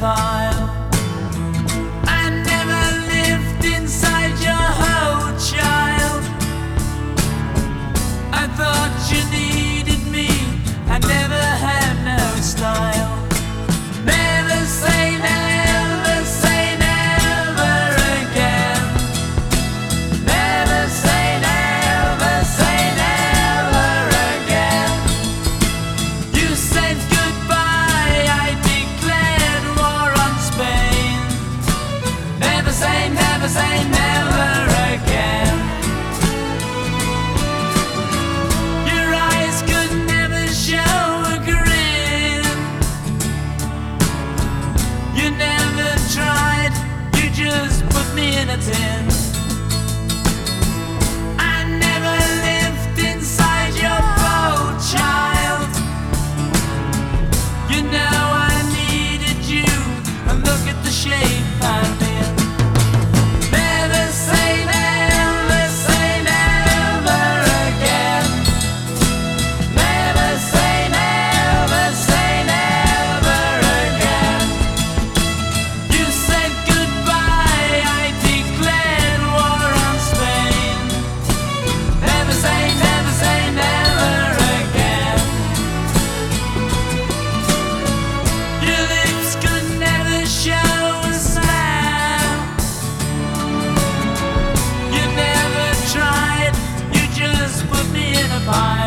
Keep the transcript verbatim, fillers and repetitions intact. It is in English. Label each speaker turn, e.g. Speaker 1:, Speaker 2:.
Speaker 1: file. I never lived inside your whole child. I thought you needed me, I never had no style. Never say never, say never again. Never say never, say never again. You said goodbye, I declared war on Spain. Never say never, say never again. Your eyes could never show a grin. You never tried, you just put me in a tin. I never lived inside your boat, child. You know I needed you, and look at the shape I'm in. Never say never, say never again. Never say never, say never again. You said goodbye, I declared war on Spain. Never say never, say never again. Your lips could never show a smile. You never tried, you just put me in a pile.